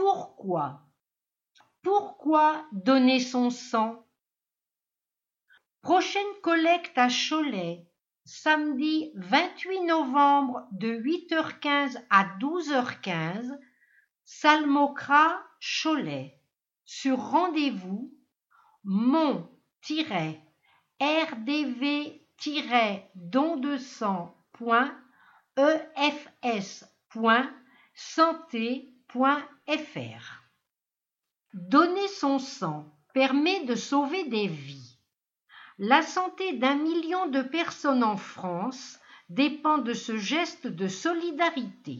Pourquoi? Pourquoi donner son sang? Prochaine collecte à Cholet, samedi 28 novembre de 8h15 à 12h15, Salmocra, Cholet. Sur rendez-vous, mon-rdv-don200.efs.santé.fr. Donner son sang permet de sauver des vies. La santé d'1 million de personnes en France dépend de ce geste de solidarité.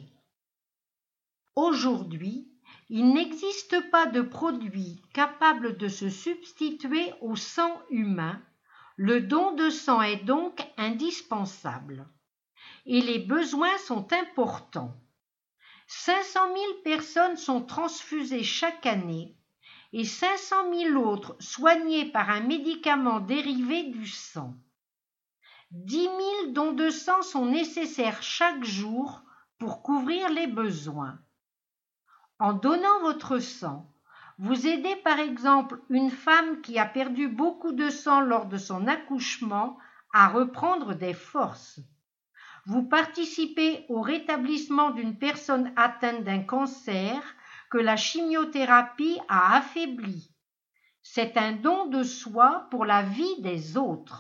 Aujourd'hui, il n'existe pas de produit capable de se substituer au sang humain. Le don de sang est donc indispensable. Et les besoins sont importants. 500 000 personnes sont transfusées chaque année et 500 000 autres soignées par un médicament dérivé du sang. 10 000 dons de sang sont nécessaires chaque jour pour couvrir les besoins. En donnant votre sang, vous aidez par exemple une femme qui a perdu beaucoup de sang lors de son accouchement à reprendre des forces. Vous participez au rétablissement d'une personne atteinte d'un cancer que la chimiothérapie a affaibli. C'est un don de soi pour la vie des autres.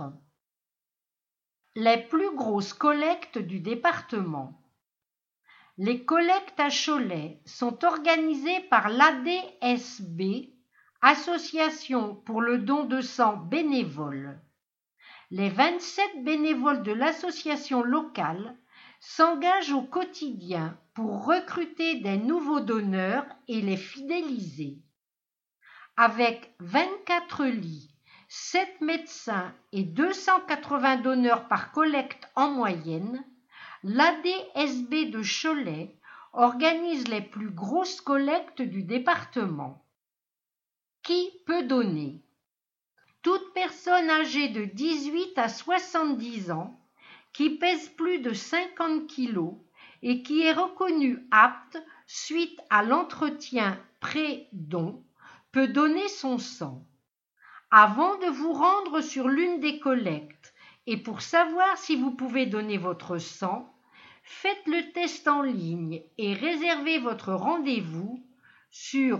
Les plus grosses collectes du département. Les collectes à Cholet sont organisées par l'ADSB, Association pour le don de sang bénévole. Les 27 bénévoles de l'association locale s'engagent au quotidien pour recruter des nouveaux donneurs et les fidéliser. Avec 24 lits, 7 médecins et 280 donneurs par collecte en moyenne, l'ADSB de Cholet organise les plus grosses collectes du département. Qui peut donner? Toute personne âgée de 18 à 70 ans qui pèse plus de 50 kg et qui est reconnue apte suite à l'entretien pré-don peut donner son sang. Avant de vous rendre sur l'une des collectes et pour savoir si vous pouvez donner votre sang, faites le test en ligne et réservez votre rendez-vous sur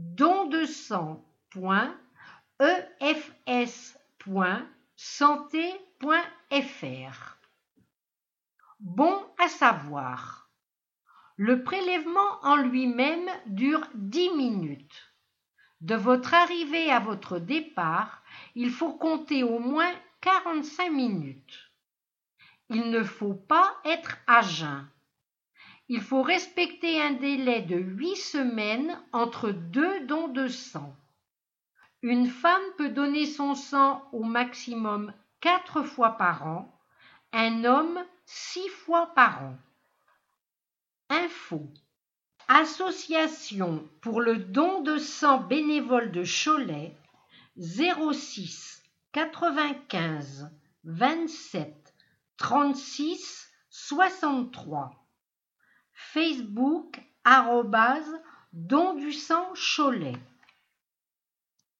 don200.efs.santé.fr. Bon à savoir. Le prélèvement en lui-même dure 10 minutes. De votre arrivée à votre départ, il faut compter au moins 45 minutes. Il ne faut pas être à jeun. Il faut respecter un délai de 8 semaines entre 2 dons de sang. Une femme peut donner son sang au maximum 4 fois par an, un homme 6 fois par an. Info. Association pour le don de sang bénévole de Cholet, 06 95 27 36 63. Facebook @ Don du sang Cholet.